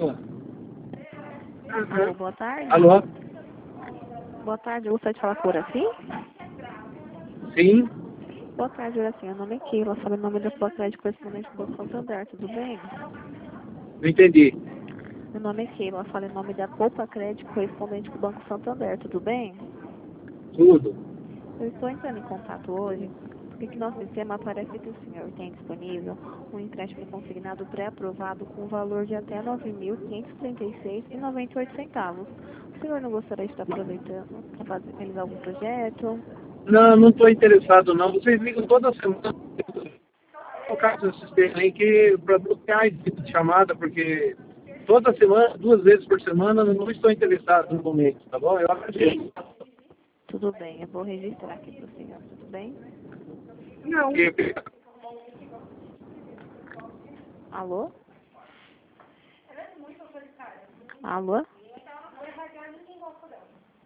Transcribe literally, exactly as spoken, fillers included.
Alô, boa tarde. Alô? Boa tarde, eu gostaria de falar com o Horaci? Sim? Boa tarde, Horaci. Meu nome é Keila, falo em nome da sua crédito correspondente do Banco Santander, tudo bem? Não entendi. Meu nome é Keila, falo em nome da Poupa Crédito correspondente do Banco Santander, tudo bem? Tudo. Eu estou entrando em contato hoje porque aqui no nosso sistema aparece que o senhor tem disponível um empréstimo consignado pré-aprovado com valor de até nove mil quinhentos e trinta e seis reais e noventa e oito centavos. O senhor não gostaria de estar aproveitando para fazer, realizar algum projeto? Não, não estou interessado não. Vocês ligam toda semana. Colocar esse sistema aí que para bloquear esse tipo de chamada, porque toda semana, duas vezes por semana, eu não estou interessado no momento, tá bom? Eu agradeço. Tudo bem, eu vou registrar aqui para o senhor, tudo bem? Não. Que- Alô? Alô?